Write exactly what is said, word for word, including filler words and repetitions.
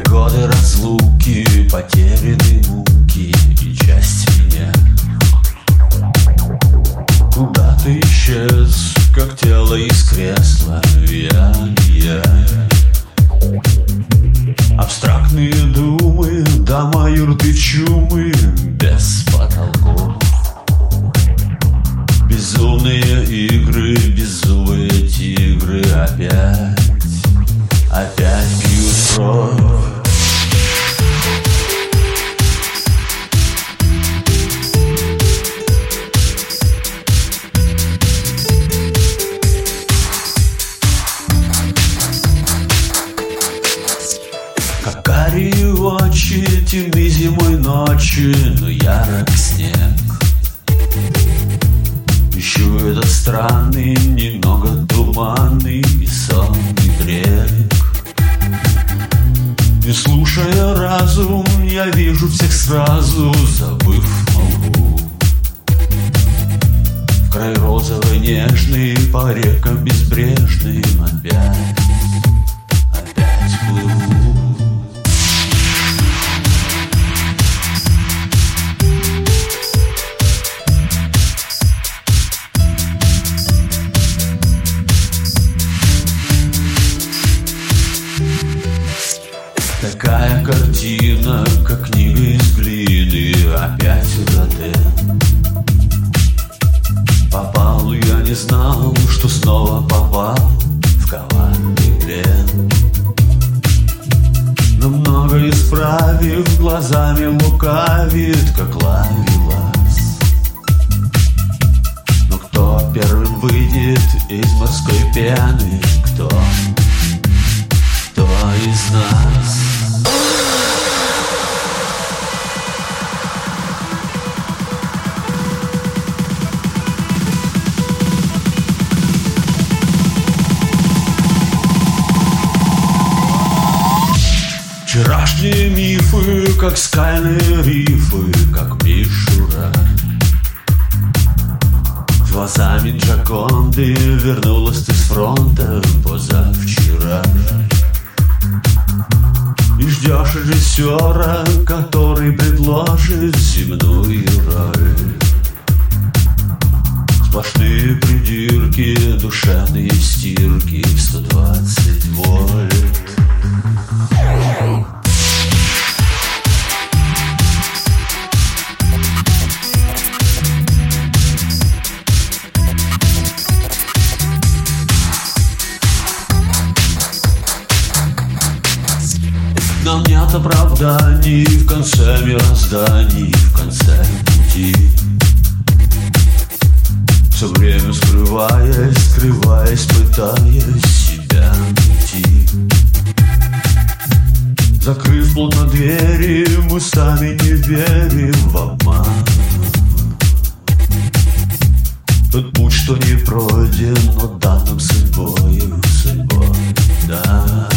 Годы разлуки, потерянные муки и часть меня. Куда ты исчез, как тело из кресла? Я, я. Абстрактные думы, дома, юрты, чумы, без потолков. Безумные игры, беззубые тигры опять, опять пьют кровь. Как карие очи, темны зимой ночи, но ярок снег. Ищу этот странный, немного туманный и сонный бред. Не слушая разум, я вижу всех сразу, забыв молву. В край розовый нежный, по рекам безбрежным опять, опять плыву. Такая картина, как книга из глины, опять Роден. Попал, я не знал, что снова попал в коварный плен. Но много исправив, глазами лукавит, как ловелас. Но кто первым выйдет из морской пены? Кто? Кто из нас? Вчерашние мифы, как скальные рифы, как мишура. Глазами Джаконды вернулась ты с фронта позавчера. И ждешь режиссера, который предложит земную роль. Сплошные придирки, душевные стирки, сто двадцать вольт. Нам нет оправданий в конце мирозданий, в конце пути. Все время скрываясь, скрываясь, пытаясь себя найти. Закрыв плотно двери, мы сами не верим в обман. Тот путь, что не пройден, но дан нам судьбою, судьбой, да.